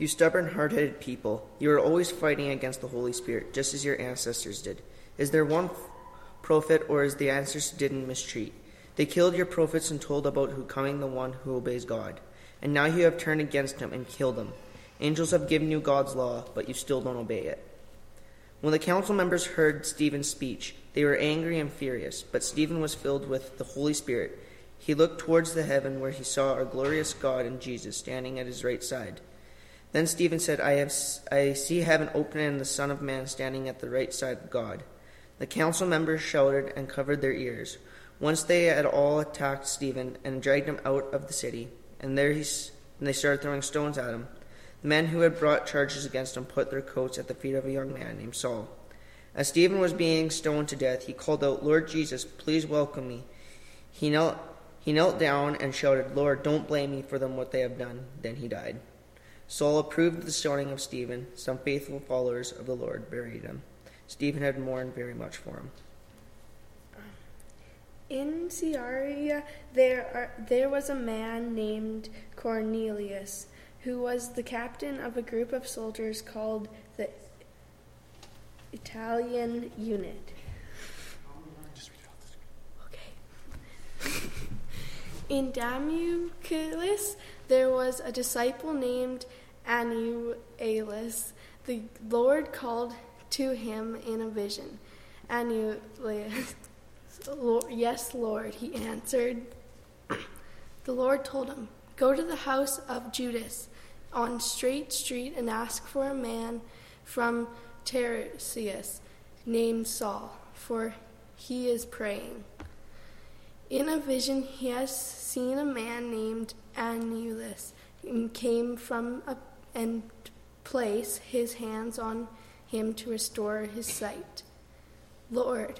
You stubborn, hard-headed people, you are always fighting against the Holy Spirit, just as your ancestors did. Is there one prophet, or is the ancestors didn't mistreat? They killed your prophets and told about who coming the one who obeys God. And now you have turned against him and killed him. Angels have given you God's law, but you still don't obey it. When the council members heard Stephen's speech, they were angry and furious, but Stephen was filled with the Holy Spirit. He looked towards the heaven where he saw our glorious God and Jesus standing at his right side. Then Stephen said, I see heaven open and the Son of Man standing at the right side of God. The council members shouted and covered their ears. Once they had all attacked Stephen and dragged him out of the city, and they started throwing stones at him. The men who had brought charges against him put their coats at the feet of a young man named Saul. As Stephen was being stoned to death, he called out, Lord Jesus, please welcome me. He knelt down and shouted, Lord, don't blame me for them what they have done. Then he died. Saul approved of the stoning of Stephen. Some faithful followers of the Lord buried him. Stephen had mourned very much for him. In Caesarea there was a man named Cornelius, who was the captain of a group of soldiers called the Italian Unit. Okay. In Damascus there was a disciple named Ananias. The Lord called to him in a vision. Ananias, yes, Lord, he answered. The Lord told him, go to the house of Judas on Straight Street and ask for a man from Tarsus named Saul, for he is praying. In a vision he has seen a man named Ananias and came from and place his hands on him to restore his sight. Lord,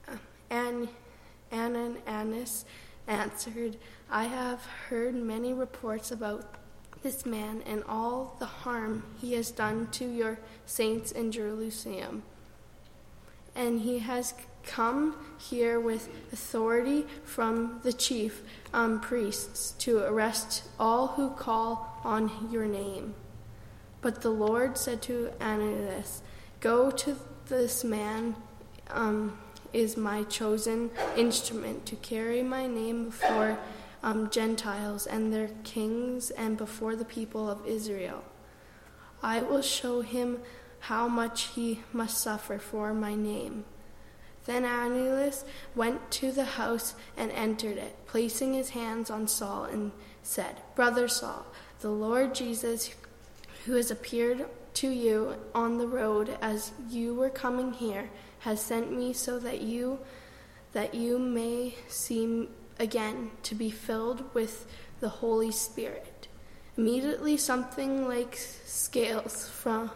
Ananias answered, I have heard many reports about this man and all the harm he has done to your saints in Jerusalem. And he has come here with authority from the chief priests to arrest all who call on your name. But the Lord said to Ananias, go to this man, is my chosen instrument to carry my name before Gentiles and their kings and before the people of Israel. I will show him how much he must suffer for my name. Then Ananias went to the house and entered it, placing his hands on Saul and said, Brother Saul, the Lord Jesus, who has appeared to you on the road as you were coming here, has sent me so that you may see again to be filled with the Holy Spirit. Immediately something like scales from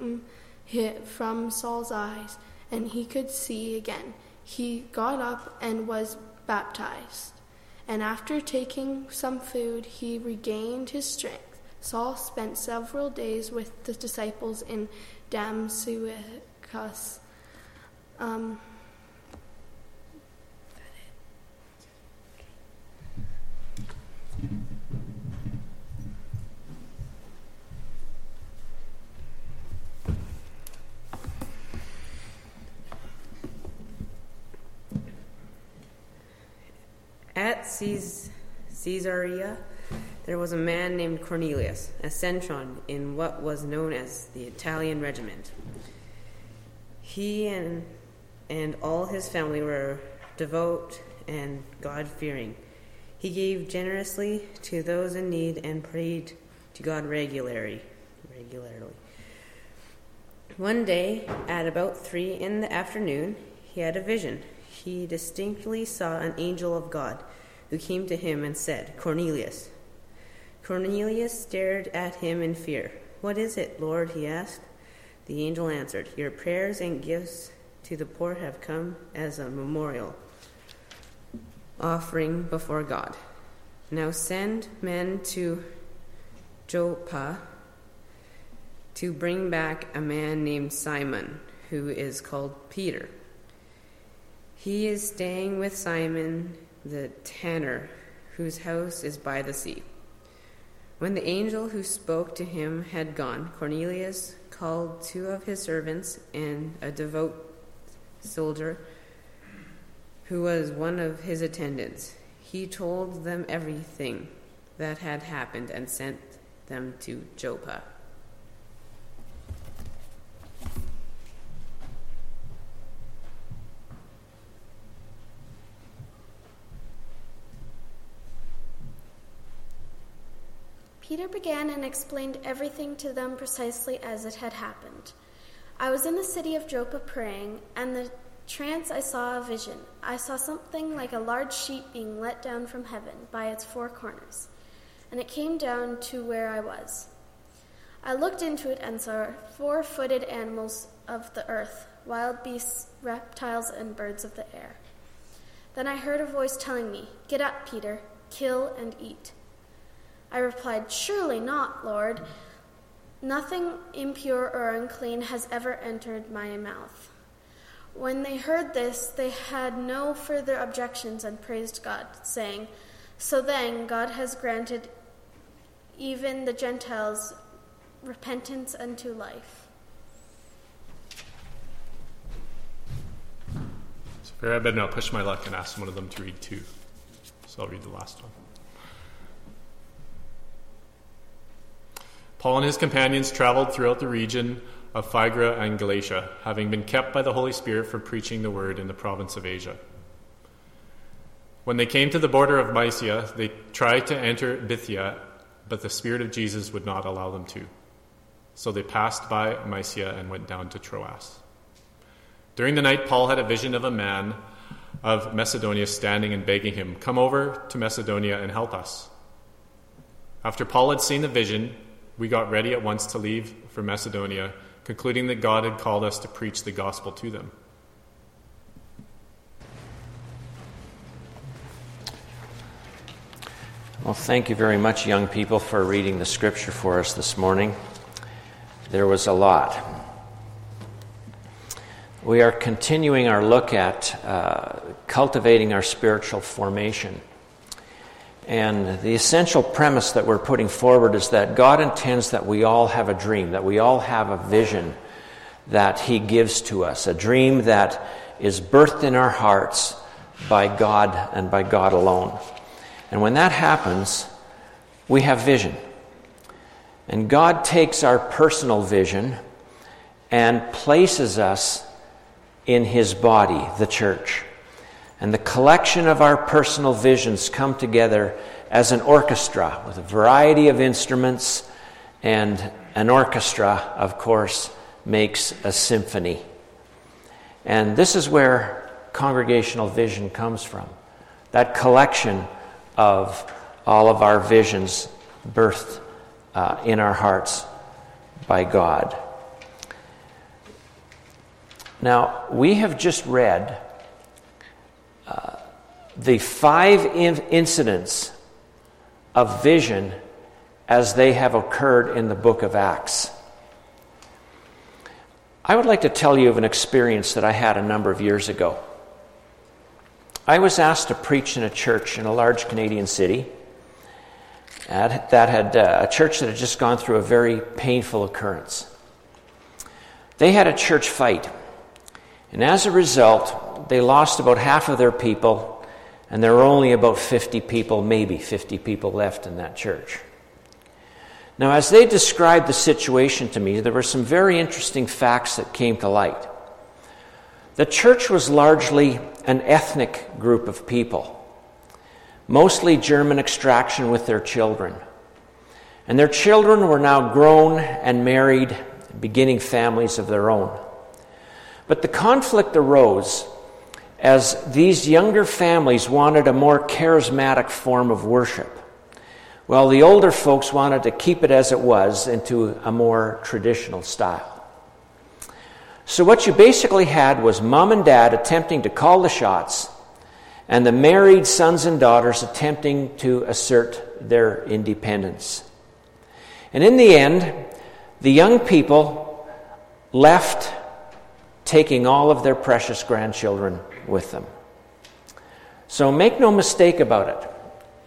Saul's eyes, and he could see again. He got up and was baptized. And after taking some food, he regained his strength. Saul spent several days with the disciples in Damascus. At Caesarea, there was a man named Cornelius, a centurion in what was known as the Italian regiment. He and all his family were devout and God-fearing. He gave generously to those in need and prayed to God regularly. One day, at about 3 p.m, he had a vision. He distinctly saw an angel of God who came to him and said, Cornelius. Cornelius stared at him in fear. What is it, Lord? He asked. The angel answered, your prayers and gifts to the poor have come as a memorial offering before God. Now send men to Joppa to bring back a man named Simon, who is called Peter. He is staying with Simon the tanner, whose house is by the sea. When the angel who spoke to him had gone, Cornelius called 2 of his servants and a devout soldier who was one of his attendants. He told them everything that had happened and sent them to Joppa. Peter began and explained everything to them precisely as it had happened. I was in the city of Joppa praying, and in the trance I saw a vision. I saw something like a large sheet being let down from heaven by its 4 corners, and it came down to where I was. I looked into it and saw 4-footed animals of the earth, wild beasts, reptiles, and birds of the air. Then I heard a voice telling me, "Get up, Peter, kill and eat." I replied, "Surely not, Lord. Nothing impure or unclean has ever entered my mouth." When they heard this, they had no further objections and praised God, saying, "So then God has granted even the Gentiles repentance unto life." So fair, I better now push my luck and ask one of them to read 2. So I'll read the last one. Paul and his companions traveled throughout the region of Phrygia and Galatia, having been kept by the Holy Spirit for preaching the word in the province of Asia. When they came to the border of Mysia, they tried to enter Bithynia, but the Spirit of Jesus would not allow them to. So they passed by Mysia and went down to Troas. During the night, Paul had a vision of a man of Macedonia standing and begging him, "Come over to Macedonia and help us." After Paul had seen the vision, we got ready at once to leave for Macedonia, concluding that God had called us to preach the gospel to them. Well, thank you very much, young people, for reading the scripture for us this morning. There was a lot. We are continuing our look at cultivating our spiritual formation. And the essential premise that we're putting forward is that God intends that we all have a dream, that we all have a vision that He gives to us, a dream that is birthed in our hearts by God and by God alone. And when that happens, we have vision. And God takes our personal vision and places us in His body, the church. And the collection of our personal visions come together as an orchestra with a variety of instruments, and an orchestra, of course, makes a symphony. And this is where congregational vision comes from, that collection of all of our visions birthed in our hearts by God. Now, we have just read the 5 incidents of vision as they have occurred in the book of Acts. I would like to tell you of an experience that I had a number of years ago. I was asked to preach in a church in a large Canadian city that had a church that had just gone through a very painful occurrence. They had a church fight, and as a result, they lost about half of their people, and there were only about 50 people, maybe 50 people left in that church. Now, as they described the situation to me, there were some very interesting facts that came to light. The church was largely an ethnic group of people, mostly German extraction with their children. And their children were now grown and married, beginning families of their own. But the conflict arose as these younger families wanted a more charismatic form of worship, while the older folks wanted to keep it as it was into a more traditional style. So what you basically had was mom and dad attempting to call the shots, and the married sons and daughters attempting to assert their independence. And in the end, the young people left, taking all of their precious grandchildren with them. So make no mistake about it.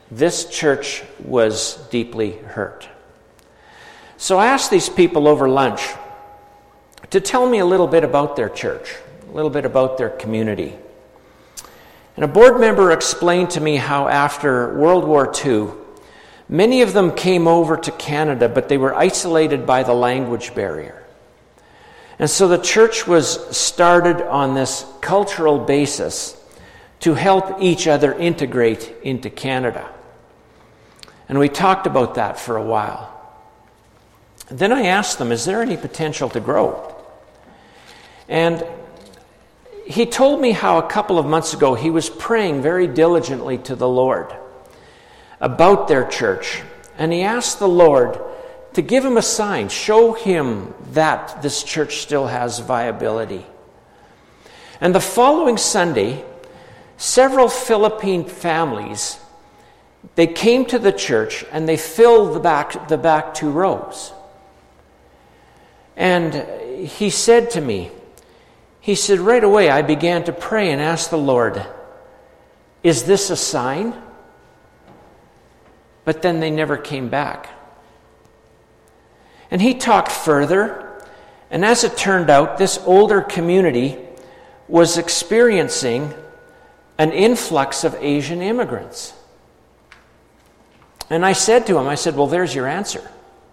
this church was deeply hurt. So I asked these people over lunch to tell me a little bit about their church, a little bit about their community. And a board member explained to me how after World War II, many of them came over to Canada, but they were isolated by the language barrier. And so the church was started on this cultural basis to help each other integrate into Canada. And we talked about that for a while. Then I asked them, is there any potential to grow? And he told me how a couple of months ago he was praying very diligently to the Lord about their church. And he asked the Lord to give him a sign, show him that this church still has viability. And the following Sunday, several Philippine families, they came to the church and they filled the back 2 rows. And he said to me, he said, right away I began to pray and ask the Lord, is this a sign? But then they never came back. And he talked further, and as it turned out, this older community was experiencing an influx of Asian immigrants. And I said to him, well, there's your answer.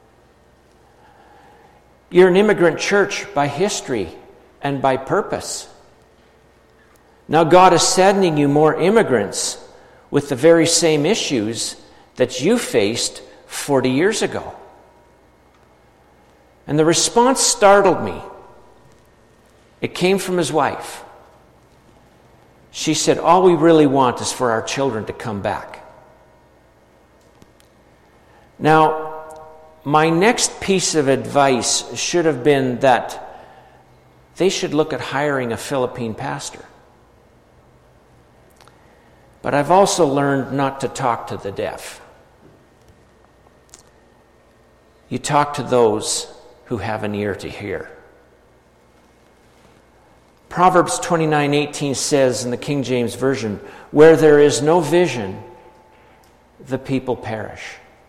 You're an immigrant church by history and by purpose. Now God is sending you more immigrants with the very same issues that you faced 40 years ago. And the response startled me. It came from his wife. She said, all we really want is for our children to come back. Now, my next piece of advice should have been that they should look at hiring a Philippine pastor. But I've also learned not to talk to the deaf. You talk to those who have an ear to hear. Proverbs 29:18 says in the King James Version, where there is no vision, the people perish.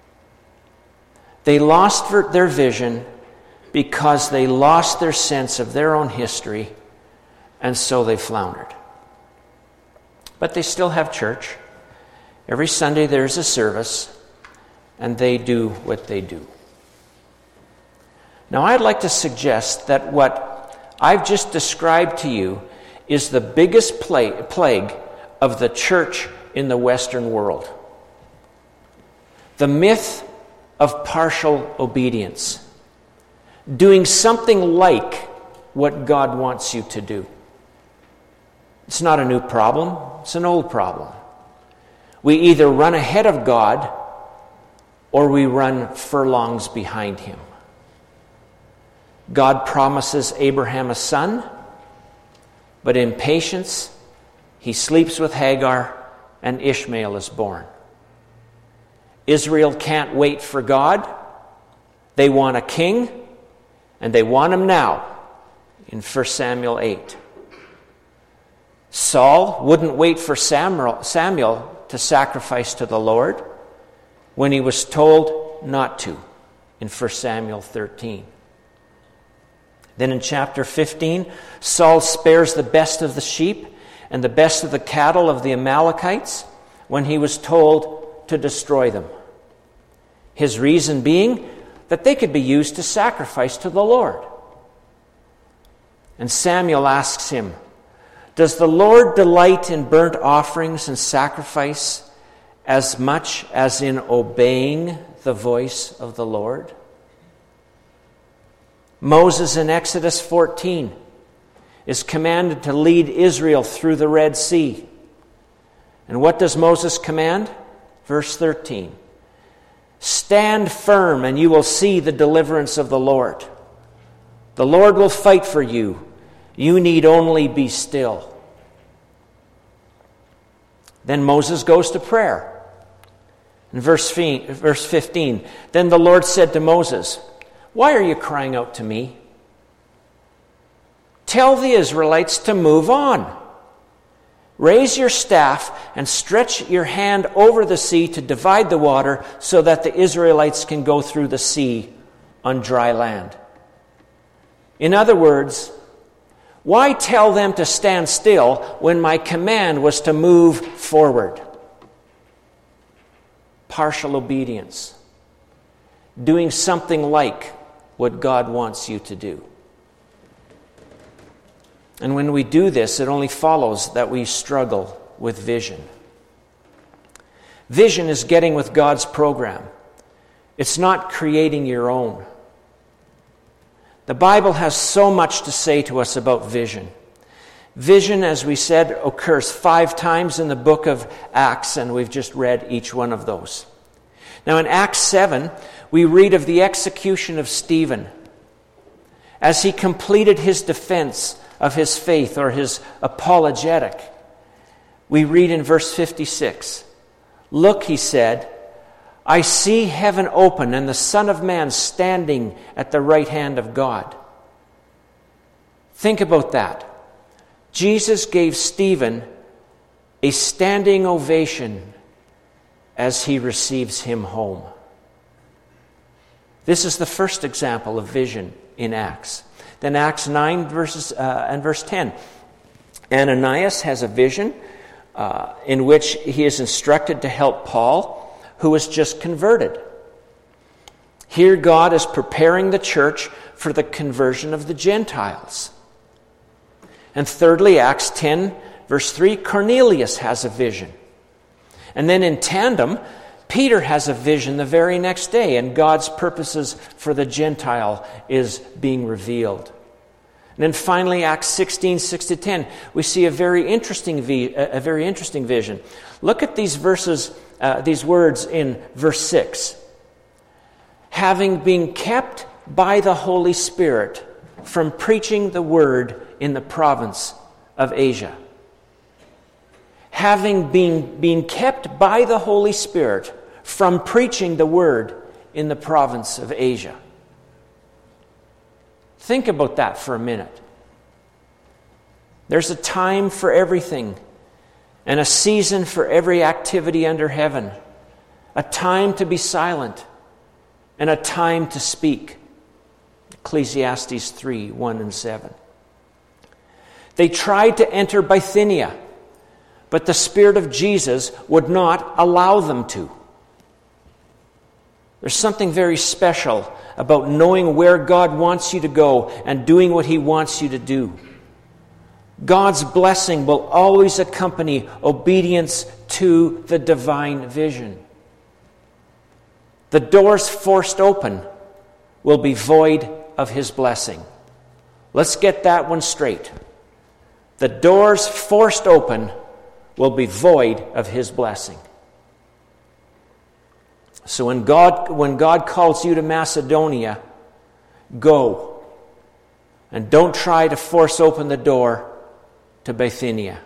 They lost their vision because they lost their sense of their own history, and so they floundered. But they still have church. Every Sunday there's a service, and they do what they do. Now I'd like to suggest that what I've just described to you is the biggest plague of the church in the Western world. The myth of partial obedience. Doing something like what God wants you to do. It's not a new problem, it's an old problem. We either run ahead of God or we run furlongs behind him. God promises Abraham a son, but in patience, he sleeps with Hagar and Ishmael is born. Israel can't wait for God. They want a king, and they want him now in 1 Samuel 8. Saul wouldn't wait for Samuel to sacrifice to the Lord when he was told not to in 1 Samuel 13. Then in chapter 15, Saul spares the best of the sheep and the best of the cattle of the Amalekites when he was told to destroy them. His reason being that they could be used to sacrifice to the Lord. And Samuel asks him, does the Lord delight in burnt offerings and sacrifice as much as in obeying the voice of the Lord? Moses in Exodus 14 is commanded to lead Israel through the Red Sea. And what does Moses command? Verse 13. Stand firm and you will see the deliverance of the Lord. The Lord will fight for you. You need only be still. Then Moses goes to prayer. In verse 15, then the Lord said to Moses, why are you crying out to me? Tell the Israelites to move on. Raise your staff and stretch your hand over the sea to divide the water so that the Israelites can go through the sea on dry land. In other words, why tell them to stand still when my command was to move forward? Partial obedience. Doing something like what God wants you to do. And when we do this, it only follows that we struggle with vision. Vision is getting with God's program. It's not creating your own. The Bible has so much to say to us about vision. Vision, as we said, occurs 5 times in the book of Acts, and we've just read each one of those. Now in Acts 7, we read of the execution of Stephen as he completed his defense of his faith, or his apologetic. We read in verse 56, "Look," he said, "I see heaven open and the Son of Man standing at the right hand of God." Think about that. Jesus gave Stephen a standing ovation as he receives him home. This is the first example of vision in Acts. Then Acts 9 and verse 10. Ananias has a vision in which he is instructed to help Paul, who was just converted. Here God is preparing the church for the conversion of the Gentiles. And thirdly, Acts 10, verse 3, Cornelius has a vision. And then in tandem, Peter has a vision the very next day, and God's purposes for the Gentile is being revealed. And then finally, Acts 16, 6-10, we see a very interesting vision. Look at these verses, these words in verse 6. Having been kept by the Holy Spirit from preaching the word in the province of Asia. Having been kept by the Holy Spirit from preaching the word in the province of Asia. Think about that for a minute. There's a time for everything and a season for every activity under heaven. A time to be silent and a time to speak. Ecclesiastes 3, 1 and 7. They tried to enter Bithynia, but the Spirit of Jesus would not allow them to. There's something very special about knowing where God wants you to go and doing what He wants you to do. God's blessing will always accompany obedience to the divine vision. The doors forced open will be void of His blessing. Let's get that one straight. The doors forced open will be void of His blessing. So when God calls you to Macedonia, go. And don't try to force open the door to Bithynia.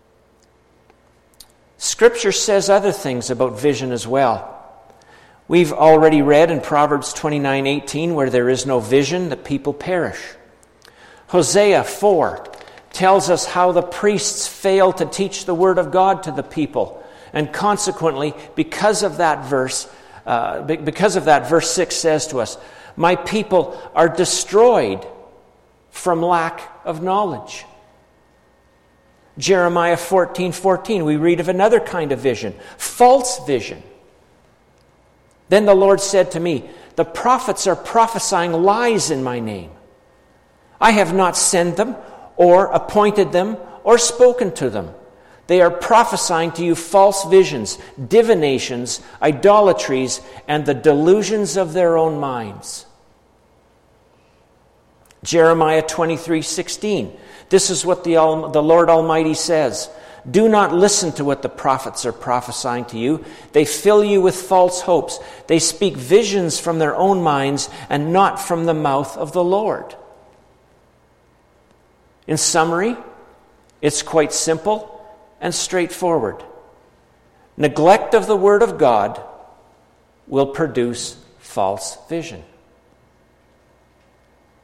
Scripture says other things about vision as well. We've already read in Proverbs 29:18, where there is no vision, the people perish. Hosea 4 tells us how the priests fail to teach the word of God to the people. And consequently, because of that verse 6 says to us, my people are destroyed from lack of knowledge. Jeremiah 14:14, we read of another kind of vision, false vision. Then the Lord said to me, the prophets are prophesying lies in my name. I have not sent them, or appointed them, or spoken to them. They are prophesying to you false visions, divinations, idolatries, and the delusions of their own minds. Jeremiah 23:16. This is what the Lord Almighty says. Do not listen to what the prophets are prophesying to you. They fill you with false hopes. They speak visions from their own minds and not from the mouth of the Lord. In summary, it's quite simple and straightforward. Neglect of the Word of God will produce false vision.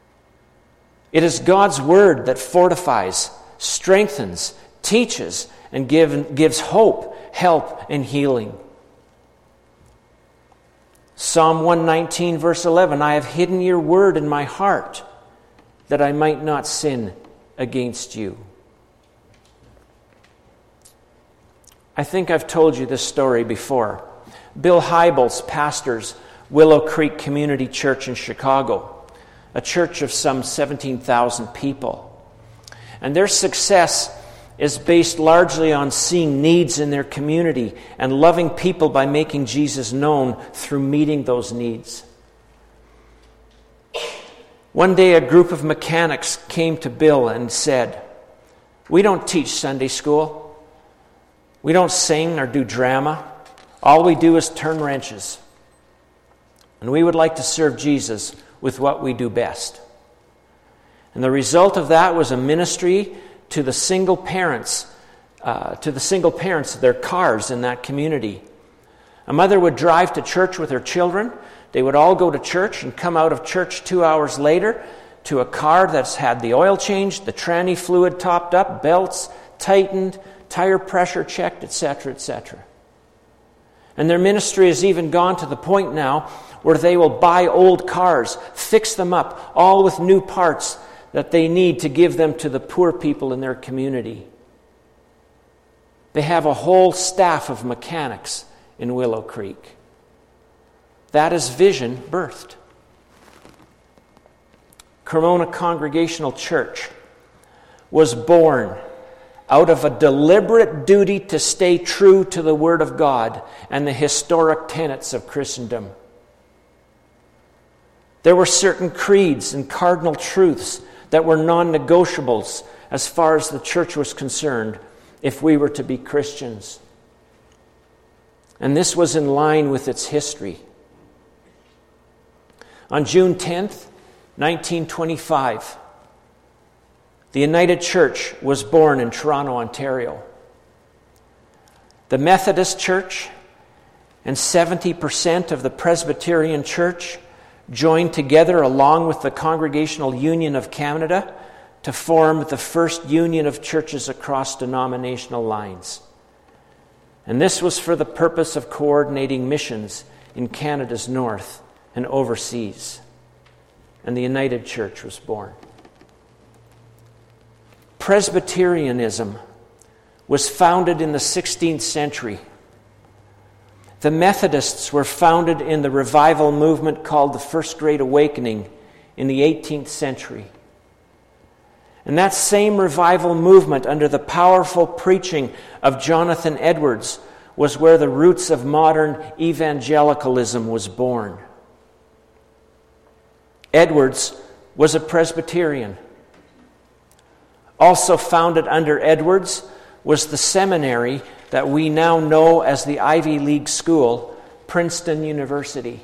It is God's Word that fortifies, strengthens, teaches, and gives hope, help, and healing. Psalm 119, verse 11, I have hidden your word in my heart that I might not sin against you. I think I've told you this story before. Bill Hybels pastors Willow Creek Community Church in Chicago, a church of some 17,000 people. And their success is based largely on seeing needs in their community and loving people by making Jesus known through meeting those needs. One day, a group of mechanics came to Bill and said, "We don't teach Sunday school. We don't sing or do drama. All we do is turn wrenches. And we would like to serve Jesus with what we do best." And the result of that was a ministry to the single parents of their cars in that community. A mother would drive to church with her children. They would all go to church and come out of church 2 hours later to a car that's had the oil changed, the tranny fluid topped up, belts tightened, tire pressure checked, etc., etc. And their ministry has even gone to the point now where they will buy old cars, fix them up, all with new parts that they need to give them to the poor people in their community. They have a whole staff of mechanics in Willow Creek. That is vision birthed. Cremona Congregational Church was born out of a deliberate duty to stay true to the Word of God and the historic tenets of Christendom. There were certain creeds and cardinal truths that were non-negotiables as far as the church was concerned if we were to be Christians. And this was in line with its history. On June 10th, 1925, the United Church was born in Toronto, Ontario. The Methodist Church and 70% of the Presbyterian Church joined together along with the Congregational Union of Canada to form the first union of churches across denominational lines. And this was for the purpose of coordinating missions in Canada's north and overseas. And the United Church was born. Presbyterianism was founded in the 16th century. The Methodists were founded in the revival movement called the First Great Awakening in the 18th century. And that same revival movement, under the powerful preaching of Jonathan Edwards, was where the roots of modern evangelicalism was born. Edwards was a Presbyterian. Also founded under Edwards was the seminary that we now know as the Ivy League school, Princeton University.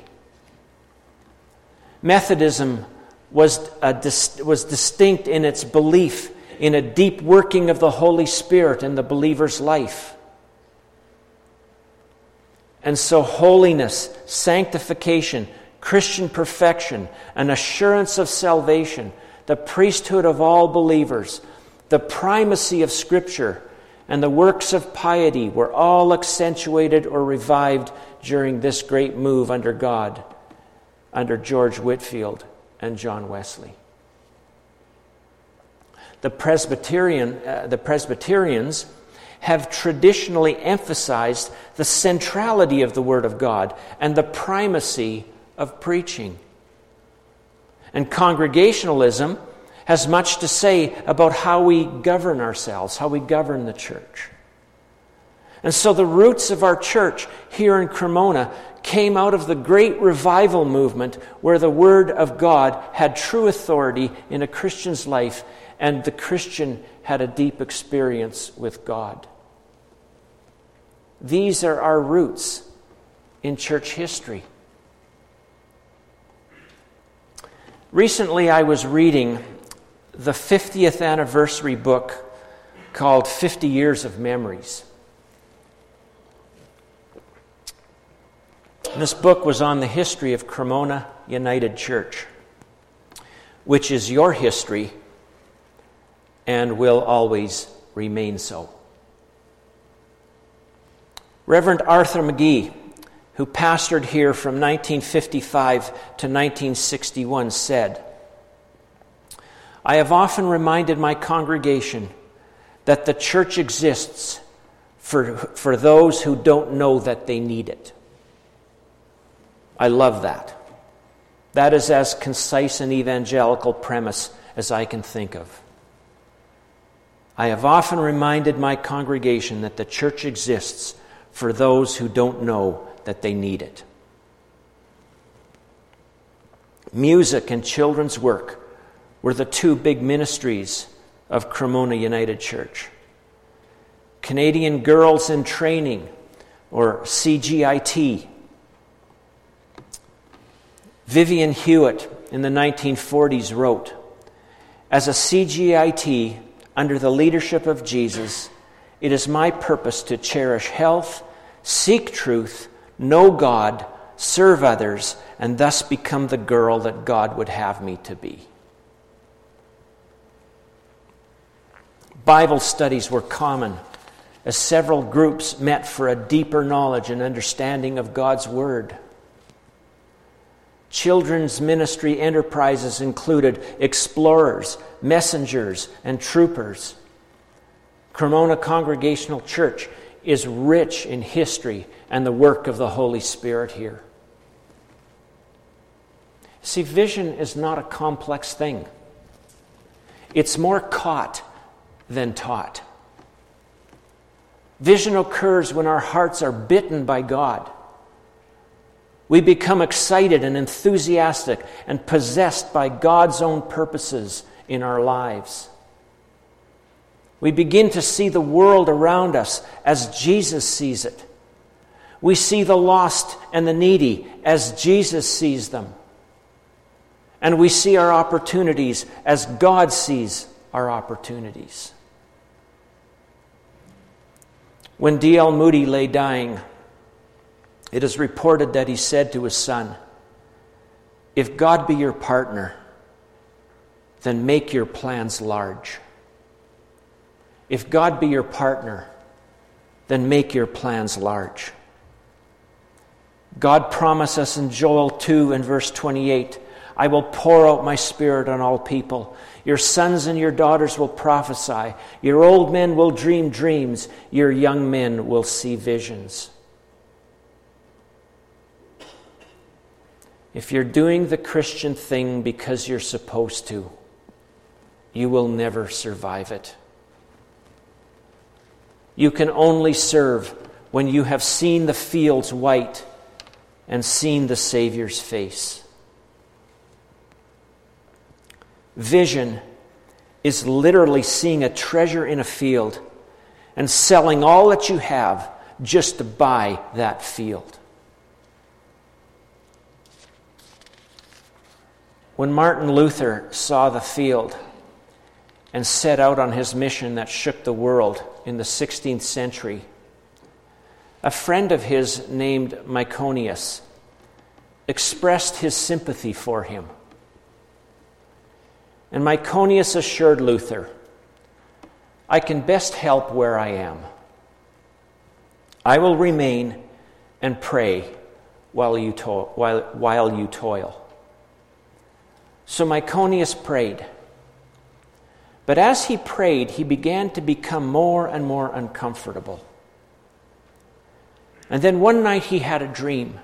Methodism was distinct in its belief in a deep working of the Holy Spirit in the believer's life. And so holiness, sanctification, Christian perfection, an assurance of salvation, the priesthood of all believers, the primacy of Scripture, and the works of piety were all accentuated or revived during this great move under God, under George Whitefield and John Wesley. The Presbyterians have traditionally emphasized the centrality of the Word of God and the primacy of preaching. And Congregationalism has much to say about how we govern ourselves, how we govern the church. And so the roots of our church here in Cremona came out of the great revival movement where the Word of God had true authority in a Christian's life and the Christian had a deep experience with God. These are our roots in church history. Recently I was reading the 50th anniversary book called 50 Years of Memories. This book was on the history of Cremona United Church, which is your history and will always remain so. Reverend Arthur McGee, who pastored here from 1955 to 1961, said, "I have often reminded my congregation that the church exists for those who don't know that they need it." I love that. That is as concise an evangelical premise as I can think of. I have often reminded my congregation that the church exists for those who don't know that they need it. Music and children's work were the two big ministries of Cremona United Church. Canadian Girls in Training, or CGIT. Vivian Hewitt in the 1940s wrote, "As a CGIT, under the leadership of Jesus, it is my purpose to cherish health, seek truth, know God, serve others, and thus become the girl that God would have me to be." Bible studies were common, as several groups met for a deeper knowledge and understanding of God's Word. Children's ministry enterprises included explorers, messengers, and troopers. Cremona Congregational Church is rich in history and the work of the Holy Spirit here. See, vision is not a complex thing. It's more caught than taught. Vision occurs when our hearts are bitten by God. We become excited and enthusiastic and possessed by God's own purposes in our lives. We begin to see the world around us as Jesus sees it. We see the lost and the needy as Jesus sees them. And we see our opportunities as God sees our opportunities. When D.L. Moody lay dying, it is reported that he said to his son, "If God be your partner, then make your plans large. If God be your partner, then make your plans large." God promised us in Joel 2 and verse 28, "I will pour out my Spirit on all people. Your sons and your daughters will prophesy. Your old men will dream dreams. Your young men will see visions." If you're doing the Christian thing because you're supposed to, you will never survive it. You can only serve when you have seen the fields white and seen the Savior's face. Vision is literally seeing a treasure in a field and selling all that you have just to buy that field. When Martin Luther saw the field and set out on his mission that shook the world in the 16th century, a friend of his named Myconius expressed his sympathy for him. And Myconius assured Luther, "I can best help where I am. I will remain and pray while you toil." So Myconius prayed. But as he prayed, he began to become more and more uncomfortable. And then one night he had a dream.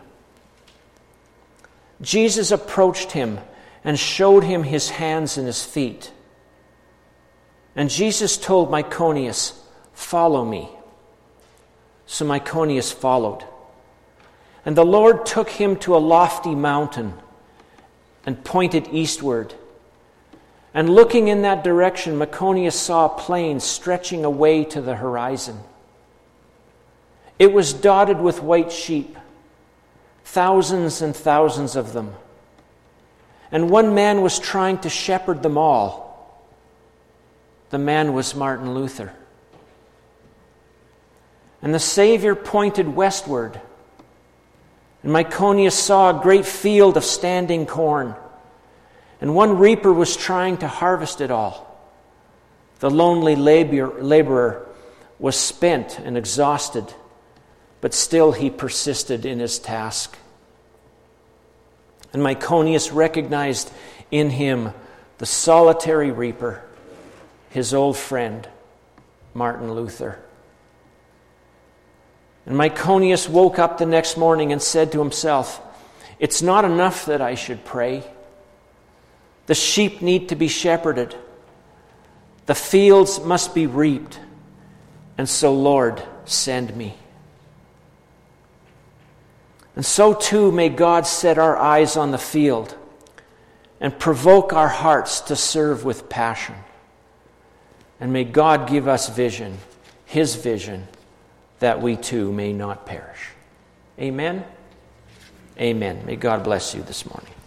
Jesus approached him and showed him his hands and his feet. And Jesus told Myconius, "Follow me." So Myconius followed. And the Lord took him to a lofty mountain and pointed eastward. And looking in that direction, Myconius saw a plain stretching away to the horizon. It was dotted with white sheep, thousands and thousands of them. And one man was trying to shepherd them all. The man was Martin Luther. And the Savior pointed westward. And Myconius saw a great field of standing corn. And one reaper was trying to harvest it all. The lonely laborer was spent and exhausted. but still he persisted in his task. And Myconius recognized in him the solitary reaper, his old friend, Martin Luther. And Myconius woke up the next morning and said to himself, "It's not enough that I should pray. The sheep need to be shepherded. The fields must be reaped. And so, Lord, send me." And so too may God set our eyes on the field and provoke our hearts to serve with passion. And may God give us vision, His vision, that we too may not perish. Amen? Amen. May God bless you this morning.